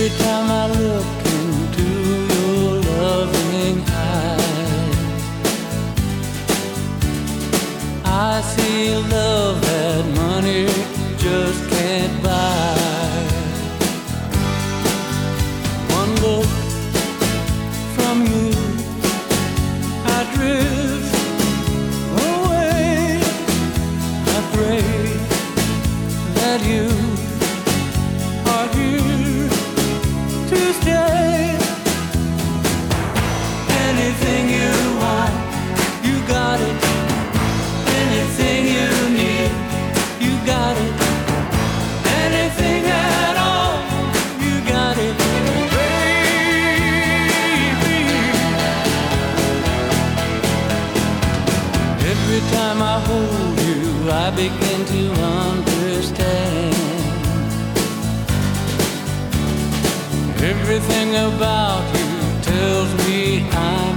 Every time I look into your loving eyes, I see love that money just can't buy. One look from you, I drift away. I pray that you are here to stay. Anything you want, you got it. Anything you need, you got it. Anything at all, you got it, baby. Every time I hold you, I begin to understand. Everything about you tells me I'm